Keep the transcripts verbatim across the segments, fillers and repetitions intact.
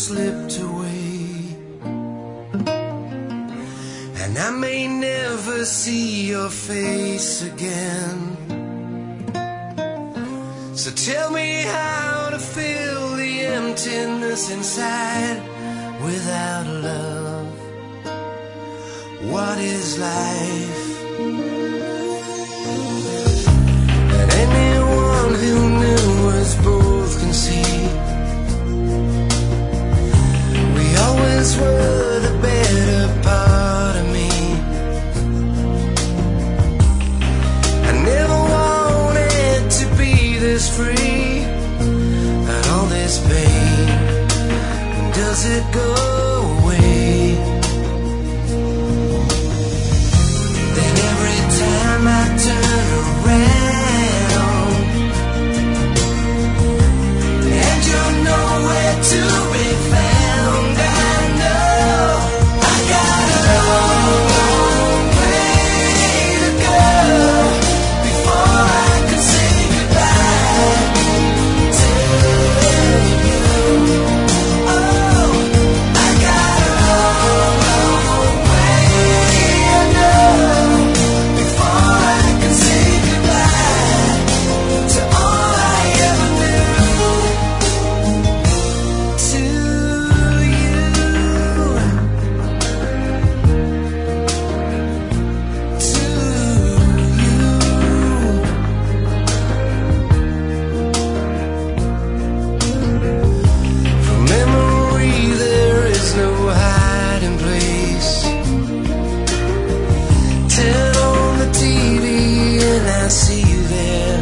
slipped away, and I may never see your face again. So tell me how to fill the emptiness inside without love. What is life? And anyone who knew us both can see we always were the better part of me. I never wanted to be this free, and all this pain, does it go away? Then every time I turn around and you're nowhere to be found, I know I got a long, long way to go before I can say goodbye to you. Oh, I got a long, long way, I know, before I can say goodbye to all I ever knew. To you, to you. From memory there is no hiding place. Turn on the T V and I see you there.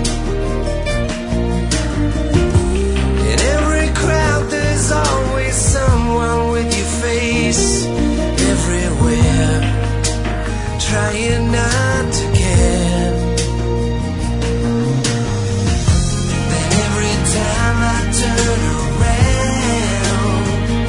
In every crowd there's always someone with your face. Everywhere, trying not to care. Then every time I turn around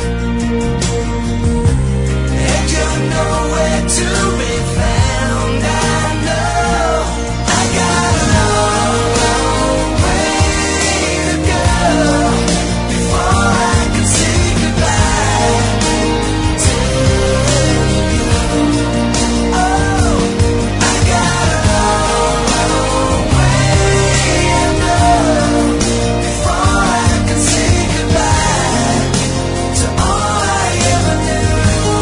and you're nowhere to be found, I know I got a long, long way to go before I can say goodbye to you. Oh, I got a long, long way, I know, before I can say goodbye to all I ever knew.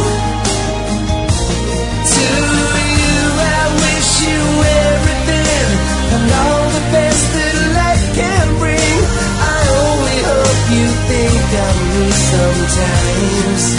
To you I wish you everything and all the best that life can bring. I only hope you think of me sometimes.